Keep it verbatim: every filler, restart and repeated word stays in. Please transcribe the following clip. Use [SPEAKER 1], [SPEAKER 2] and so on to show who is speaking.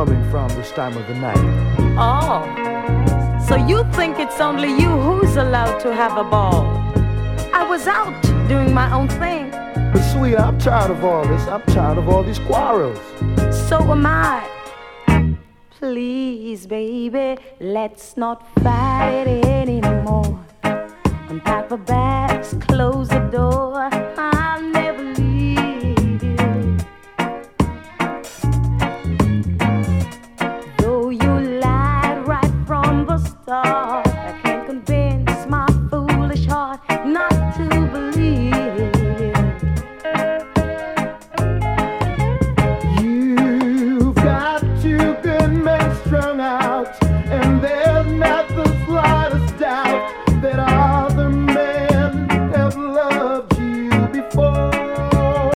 [SPEAKER 1] coming from this time of the night.
[SPEAKER 2] Oh, so you think it's only you who's allowed to have a ball? I was out doing my own thing.
[SPEAKER 1] But sweetie, I'm tired of all this. I'm tired of all these quarrels.
[SPEAKER 2] So am I. Please, baby, let's not fight anymore. Unpack the bags, close the door.